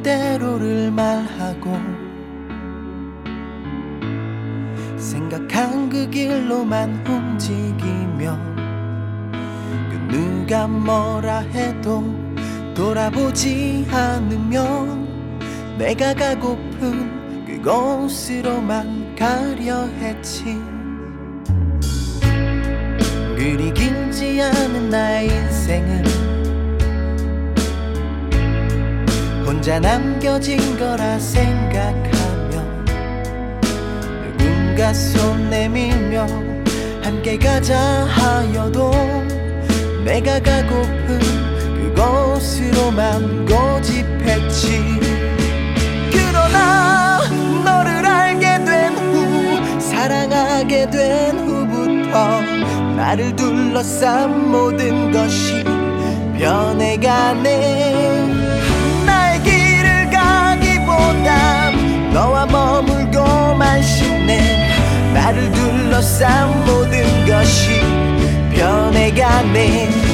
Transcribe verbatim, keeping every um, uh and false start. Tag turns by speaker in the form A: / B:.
A: 그대로를 말하고 생각한 그 길로만 움직이며 그 누가 뭐라 해도 돌아보지 않으면 내가 가고픈 그곳으로만 가려 했지. 그리 길지 않은 나의 인생은 혼자 남겨진 거라 생각하며 누군가 손 내밀며 함께 가자 하여도 내가 가고픈 그곳으로만 고집했지. 그러나 너를 알게 된 후, 사랑하게 된 후부터 나를 둘러싼 모든 것이 변해가네. 나의 길을 가기보단 너와 머물고만 싶네. 나를 둘러싼 모든 것이 변해가네.